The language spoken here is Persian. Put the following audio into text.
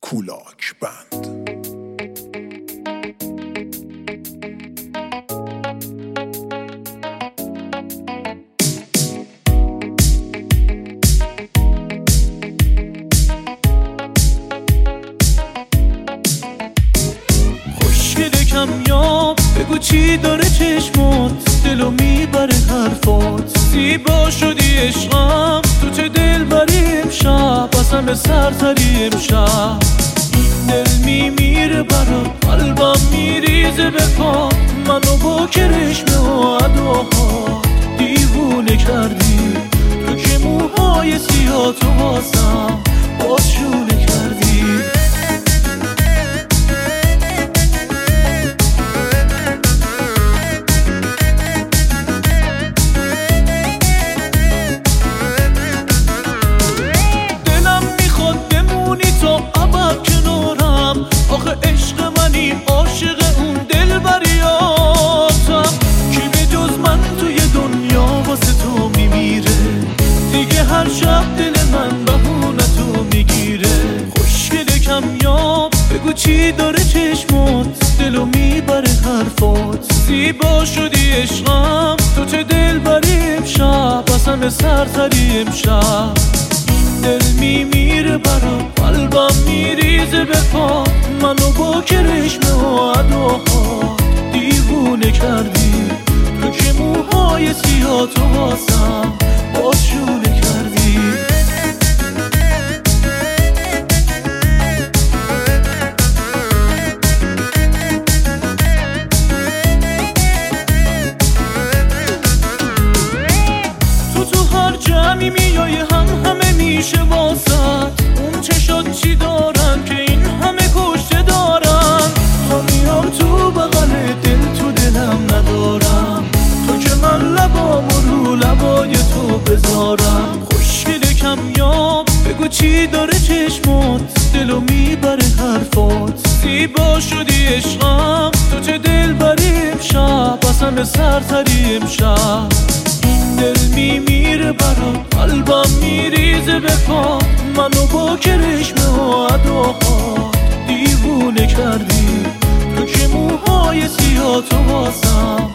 کولاک بند. کمیاب بگو چی داره چشمات، دلو میبره حرفات. زیبا شدی عشقم، تو چه دل بری امشب، قسم سرتری امشب. دل میمیره برات، قلبم میریزه به پا، منو با کرشمه و اداها دیوونه کردی. تو که موهای سیاه تو واسم بازشونه کردی. آخه عشق منی، عاشق اون دل بریاتم، کی به جز من توی دنیا واسه تو میمیره. دیگه هر شب دل من بهونه تو میگیره. خوشگل کمیاب بگو چی داره چشمات، دلو میبره حرفات. زیبا شدی عشقم، تو چه دل بری امشب، قسم سرتری امشب. دل میمیره برات، قلبم میریزه به پا، منو با کرشمه و اداها دیوونه کردی. تو که موهای سیاه تو واسم بازشونه کردی. تو هر جمعی میای همه میشه واسط. اون چشات چی دارن که این همه کشته دارن؟ تا میام تو بغل دل، تو دلم ندارم، تو که من لبامو رو لبای تو بذارم. خوشگل کمیاب بگو چی داره چشمات، دلو میبره حرفات. زیبا شدی عشقم، تو چه دل بری امشب، قسم سرتری امشب. دل میمیره برات، قلبم میریزه به پا، منو با کرشمه و اداها دیوونه کردی. تو که موهای سیاه تو واسم